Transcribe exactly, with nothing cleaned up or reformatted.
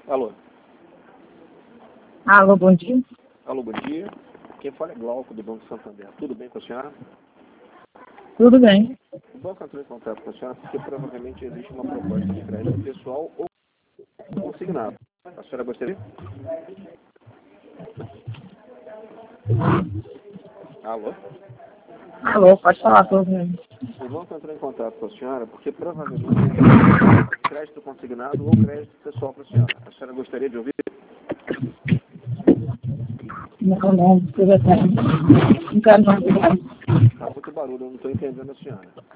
Alô? Alô, bom dia. Alô, bom dia. Quem fala é Glauco, do Banco Santander. Tudo bem com a senhora? Tudo bem. O banco entrou em contato com a senhora porque provavelmente existe uma proposta de crédito pessoal ou consignado. A senhora gostaria? Alô? Alô, pode falar, tô ouvindo. O banco entrou em contato com a senhora porque provavelmente existe uma proposta de crédito consignado ou crédito pessoal para a senhora. A senhora gostaria de ouvir? Não, não, tudo bem. Não quero não. Está muito barulho, eu não estou entendendo a senhora.